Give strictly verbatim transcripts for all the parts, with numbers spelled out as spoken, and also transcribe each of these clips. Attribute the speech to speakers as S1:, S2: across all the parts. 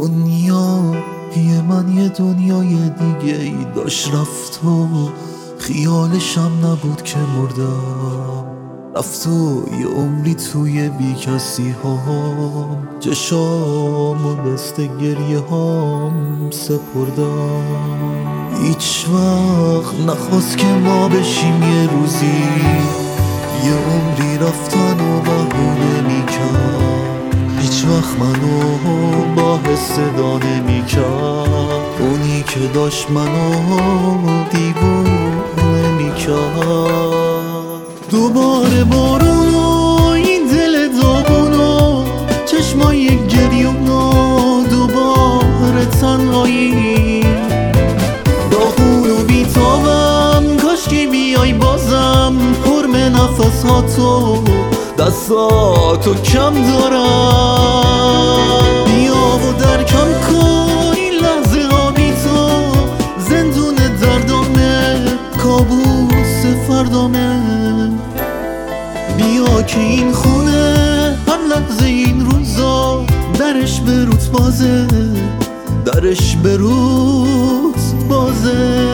S1: دنیای من یه دنیای دیگه ای داشت رفت و خیالشم نبود که مردم. رفت و یه عمری توی بی کسی هام چشام و دست گریه هام سپردم. هیچ وقت نخواست که ما بشیم یه روزی یه عمری رفتن و بهونه میکرد. هیچ وقت منو با حس صدا نمیکرد، اونی که داشت منو دیوونه میکرد. دوباره بارون و این دل داغونو چشمای گریونا دوباره تنهایی داغون و بیتابم. کاشکی بیای بازم حرم نفس ها تو دستاتو کم دارم. بیا و درکم کن این لحظه ها بی تو زندون دردامه کابوس فردامه. بیا که این خونه هر لحظه این روزا درش به روت بازه درش به روت بازه.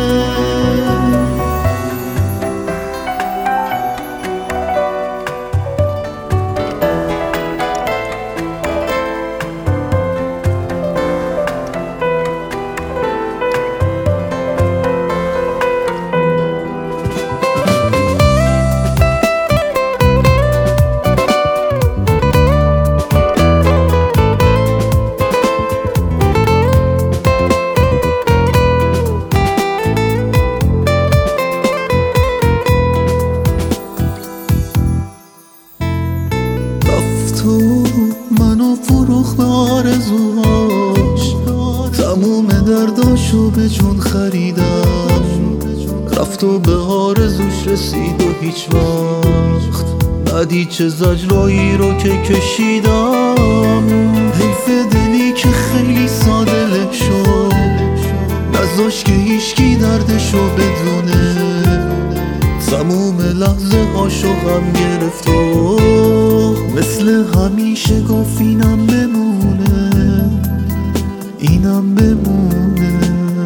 S1: منو فروخ به آرزوهاش تموم درداشو به جون خریدم. رفت و به آرزوش رسید و هیچ وقت ندید چه زجرایی رو که کشیدم. حیف دلی که خیلی ساده له شد نذاش که هیچکی دردشو بدونه. تموم لحظه هاشو غم گرفت و مثل همیشه گفت اینم بمونه اینم بمونه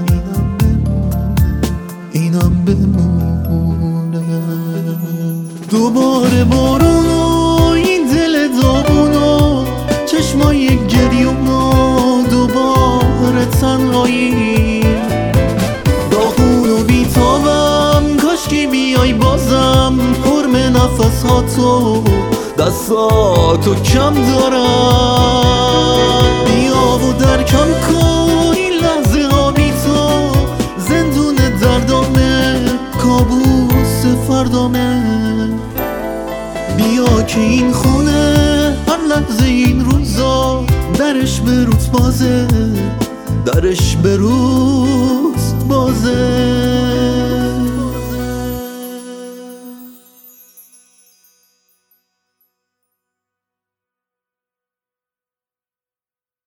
S1: اینم بمونه. دوباره بارون و این دل داغونو چشمای گریونا دوباره تنهایی داغون و بیتابم. کاشکی بیای بازم حرم نفس ها تو دستاتو کم دارم. بیا و درکم کن این لحظه ها بی تو زندون دردامه کابوس فردامه. بیا که این خونه هر لحظه این روزا درش به روت بازه درش به روت بازه.